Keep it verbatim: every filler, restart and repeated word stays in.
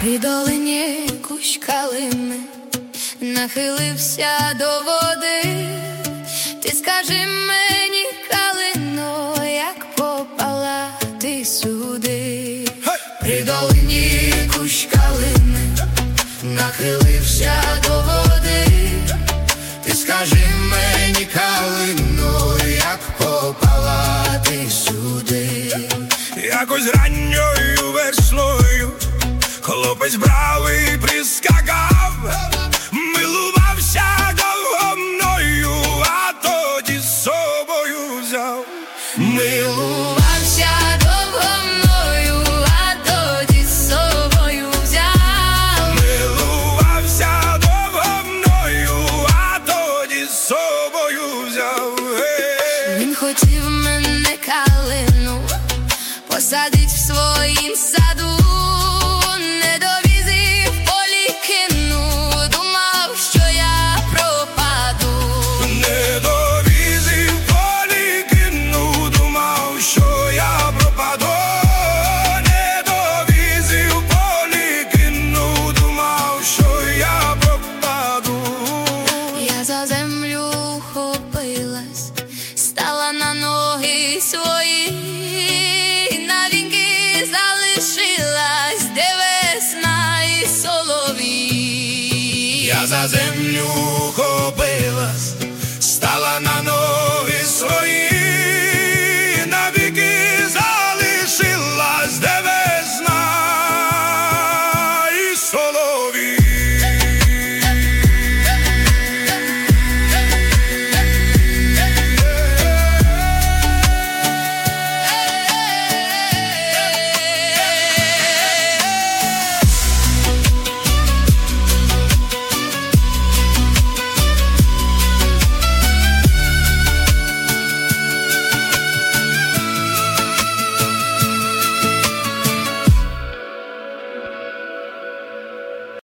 При долині кущ калини нахилився до води. Ти скажи мені, калино, як попала ти сюди? При долині кущ калини нахилився до води. Ти скажи мені, калино, як попала ти сюди? Якось ранньою весною хлопець бравий прискакав, милувався довго мною, а тоді з собою взяв. Милувався довго мною, а тоді з собою взяв. Милувався довго мною, а тоді з собою взяв. Він хотів мене, калину, посадить в своїм саду. Не довізив, в полі кинув, думав, що я пропаду. Не довізив, в полі кинув, думав, що я пропаду. Не довізив, в полі кинув, думав, що я пропаду. Я за землю ухопилась, стала на ноги свої. Я за землю хопилась,